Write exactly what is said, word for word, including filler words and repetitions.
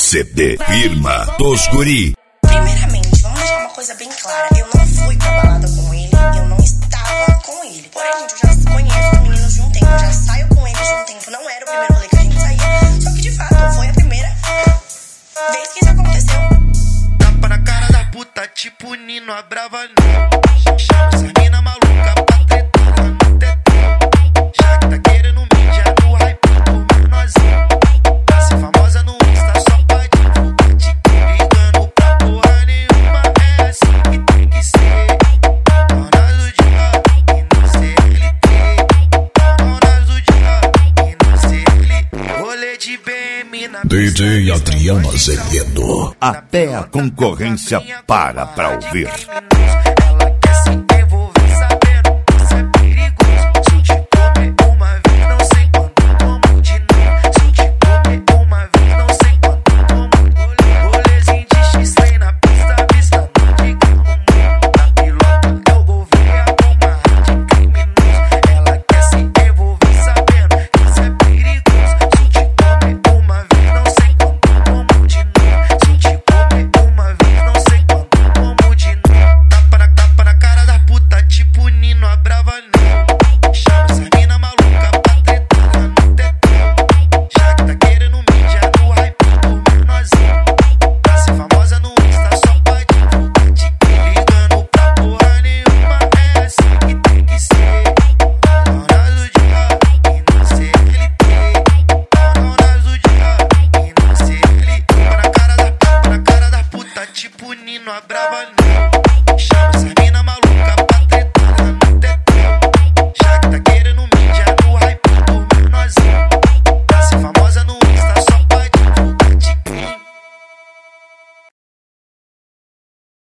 C D Firma dos Guri. Primeiramente, vamos deixar uma coisa bem clara. Eu não fui pra balada com ele, eu não estava com ele. Porém, gente, eu já conheço os meninos de um tempo, eu já saio com eles de um tempo. Não era o primeiro rolê que a gente saía, só que de fato foi a primeira vez que isso aconteceu. Tapa na cara da puta, tipo Nino, a brava não. Chama essa mina maluca pra tretar no tetão. Já que tá querendo mídia no hype do menorzinho. Pra ser famosa no Insta só pra divulgar. Te ligando pra porra nenhuma, é assim que tem que ser. Dona do dia e no C L T. Dona do dia e no C L T. Rolê de B M na D J Adriano Azevedo. Até a concorrência para pra ouvir.